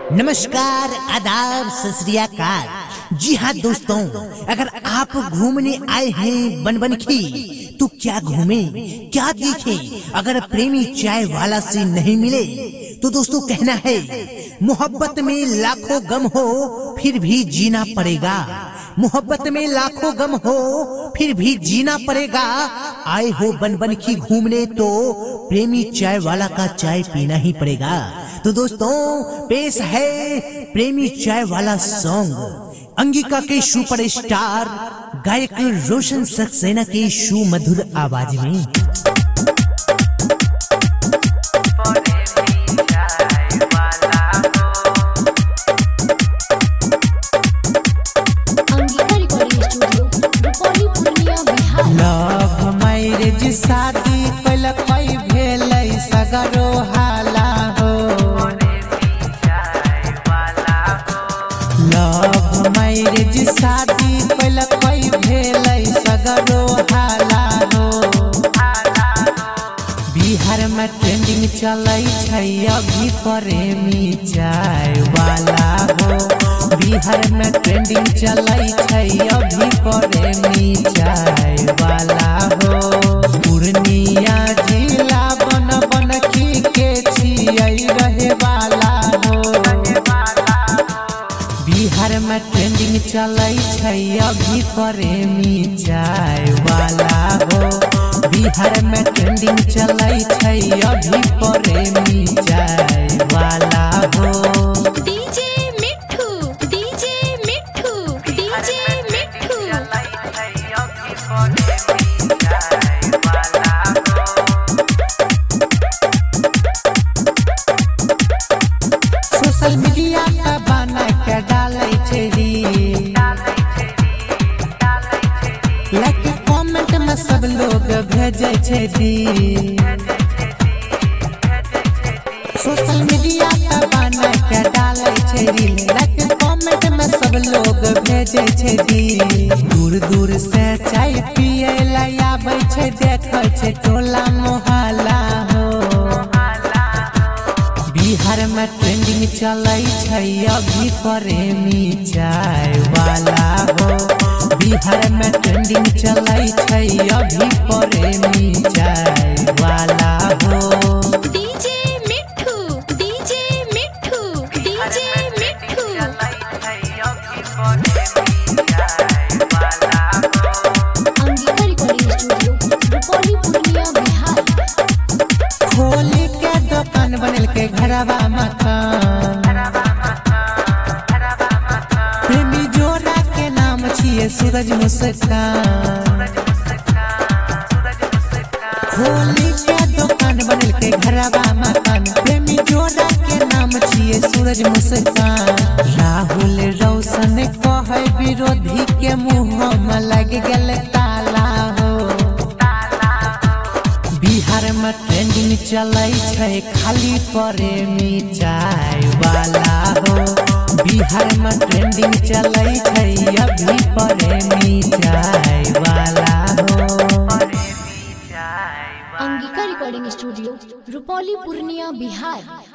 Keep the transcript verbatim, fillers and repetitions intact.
नमस्कार, आदाब, सत श्री अकाल। जी हाँ दोस्तों, अगर आप घूमने आए हैं बनबनखी तो क्या घूमे क्या देखे। अगर प्रेमी चाय वाला से नहीं मिले तो दोस्तों कहना है मोहब्बत में लाखों गम हो फिर भी जीना पड़ेगा। मोहब्बत में लाखों गम हो फिर भी जीना पड़ेगा। आए हो बनबनखी घूमने तो प्रेमी चाय वाला का चाय पीना ही पड़ेगा। तो दोस्तों पेश है प्रेमी चाय वाला सॉन्ग अंगिका के सुपरस्टार गायक रोशन सक्सेना के सुमधुर आवाज में। लव मैरिज शादी कल कई भेल सगरो हाला हो। लव मैरिज शादी कल कई भेल सगरो हाला हो। बिहार में ट्रेंडिंग चलै छै अभी प्रेमी चाय वाला हो। बिहार में ट्रेंडिंग चलै छै अभी प्रेमी चाय वाला हो। पूर्णिया जिला बनबनखी के छियै रहे वाला हो। बिहार में ट्रेंडिंग चलै छै अभी प्रेमी चाय वाला हो। बिहार में ट्रेंडिंग चलै छै अभी प्रेमी चाय वाला हो। सोशल मीडिया का बना के डालै छै रील, लाइक कमेंट में सब लोग भेजै छै दिल। सोशल मीडिया का बना के डालै छै रील, लाइक कमेंट में सब लोग भेजै छै दिल। दूर दूर से चाय पिए ला आबै छै, देखै छै टोला मोहल्ला हो। बिहार में ट्रेंडिंग चलै छै अभी प्रेमी चाय वाला हो। बिहार में ट्रेंडिंग चलै छै अभी प्रेमी चाय वाला हो। खोली के दुकान बनल के घरवा मकान, प्रेमी जोड़ा के नाम छिए सूरज मुस्कान। खोली के दुकान बनल के घरवा मकान, प्रेमी जोड़ा के नाम छिए सूरज मुस्कान। राहुल रोशन कहे विरोधी के मुँह में लग गेल ताला हो। बिहार में ट्रेंडिंग चलै छै खाली प्रेमी चाय वाला हो। बिहार में ट्रेंडिंग चलै छै अभी प्रेमी चाय वाला हो। Angika recording studio, Rupauli, Purnia, Bihar.